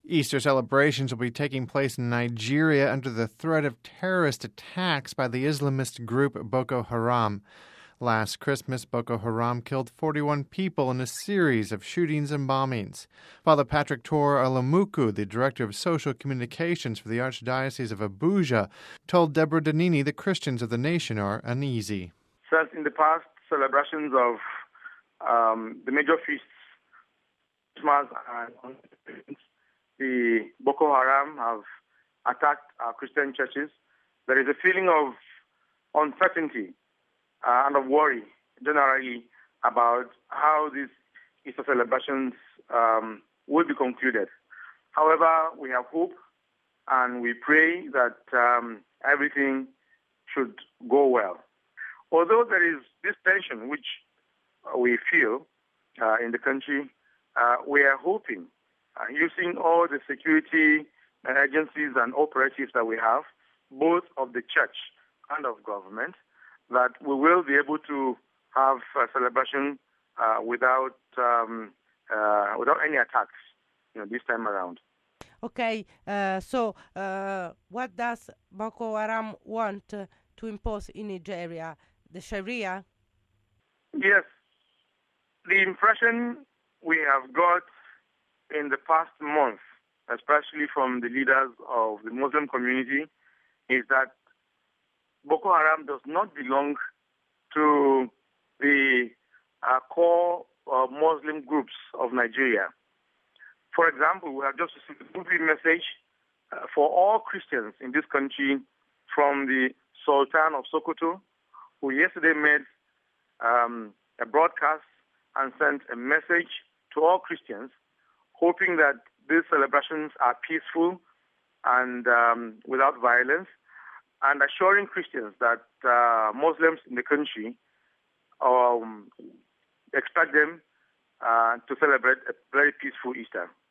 Easter celebrations will be taking place in Nigeria under the threat of terrorist attacks by the Islamist group Boko Haram. Last Christmas, Boko Haram killed 41 people in a series of shootings and bombings. Father Patrick Tor Alamuku, the Director of Social Communications for the Archdiocese of Abuja, told Deborah Danini that Christians of the nation are uneasy. Since in the past celebrations of the major feasts, Christmas and the Boko Haram have attacked our Christian churches, there is a feeling of uncertainty and of worry generally about how these Easter celebrations will be concluded. However, we have hope and we pray that everything should go well. Although there is this tension which we feel in the country, we are hoping, using all the security agencies and operatives that we have, both of the church and of government, that we will be able to have a celebration without any attacks, this time around. Okay, so what does Boko Haram want to impose in Nigeria? The Sharia? Yes. The impression we have got in the past month, especially from the leaders of the Muslim community, is that Boko Haram does not belong to the core Muslim groups of Nigeria. For example, we have just received a movie message for all Christians in this country from the Sultan of Sokoto, who yesterday made a broadcast and sent a message to all Christians, hoping that these celebrations are peaceful and without violence, and assuring Christians that Muslims in the country expect them to celebrate a very peaceful Easter.